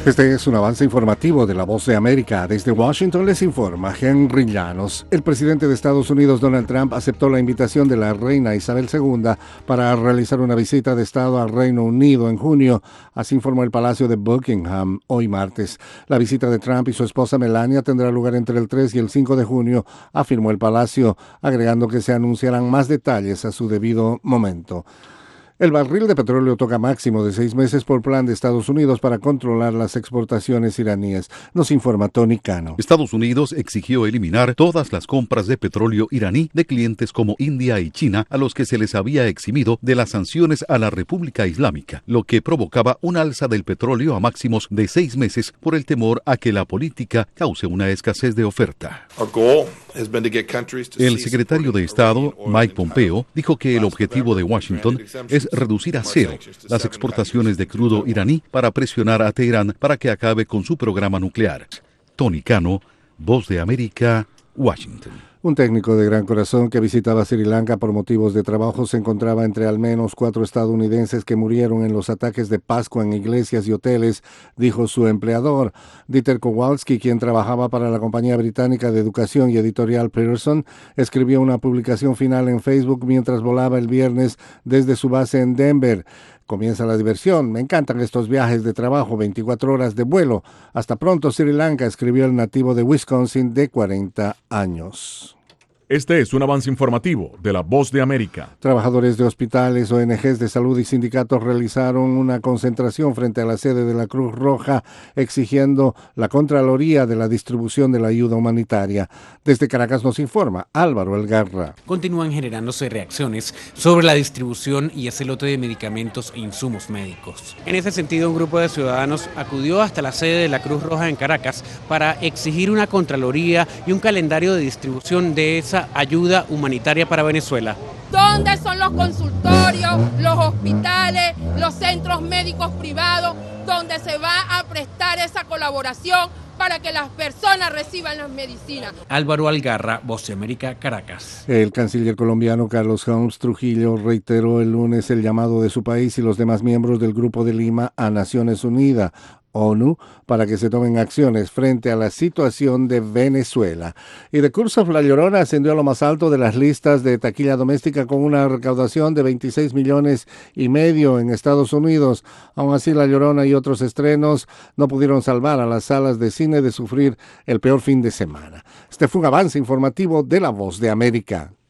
Este es un avance informativo de La Voz de América. Desde Washington les informa Henry Llanos. El presidente de Estados Unidos, Donald Trump, aceptó la invitación de la reina Isabel II para realizar una visita de Estado al Reino Unido en junio. Así informó el Palacio de Buckingham hoy martes. La visita de Trump y su esposa Melania tendrá lugar entre el 3 y el 5 de junio, afirmó el Palacio, agregando que se anunciarán más detalles a su debido momento. El barril de petróleo toca máximo de 6 meses por plan de Estados Unidos para controlar las exportaciones iraníes, nos informa Tony Cano. Estados Unidos exigió eliminar todas las compras de petróleo iraní de clientes como India y China, a los que se les había eximido de las sanciones a la República Islámica, lo que provocaba un alza del petróleo a máximos de 6 meses por el temor a que la política cause una escasez de oferta. El secretario de Estado, Mike Pompeo, dijo que el objetivo de Washington es reducir a cero las exportaciones de crudo iraní para presionar a Teherán para que acabe con su programa nuclear. Tony Cano, Voz de América, Washington. Un técnico de gran corazón que visitaba Sri Lanka por motivos de trabajo se encontraba entre al menos 4 estadounidenses que murieron en los ataques de Pascua en iglesias y hoteles, dijo su empleador. Dieter Kowalski, quien trabajaba para la compañía británica de educación y editorial Pearson, escribió una publicación final en Facebook mientras volaba el viernes desde su base en Denver. Comienza la diversión. Me encantan estos viajes de trabajo, 24 horas de vuelo. Hasta pronto, Sri Lanka, escribió el nativo de Wisconsin de 40 años. Este es un avance informativo de La Voz de América. Trabajadores de hospitales, ONGs de salud y sindicatos realizaron una concentración frente a la sede de la Cruz Roja exigiendo la Contraloría de la distribución de la ayuda humanitaria. Desde Caracas nos informa Álvaro Algarra. Continúan generándose reacciones sobre la distribución y ese lote de medicamentos e insumos médicos. En ese sentido, un grupo de ciudadanos acudió hasta la sede de la Cruz Roja en Caracas para exigir una Contraloría y un calendario de distribución de esa ayuda humanitaria para Venezuela. ¿Dónde son los consultorios, los hospitales, los centros médicos privados donde se va a prestar esa colaboración para que las personas reciban las medicinas? Álvaro Algarra, Voz de América, Caracas. El canciller colombiano Carlos Holmes Trujillo reiteró el lunes el llamado de su país y los demás miembros del Grupo de Lima a Naciones Unidas, ONU, para que se tomen acciones frente a la situación de Venezuela. Y The Curse of La Llorona ascendió a lo más alto de las listas de taquilla doméstica con una recaudación de 26 millones y medio en Estados Unidos. Aún así, La Llorona y otros estrenos no pudieron salvar a las salas de cine de sufrir el peor fin de semana. Este fue un avance informativo de La Voz de América.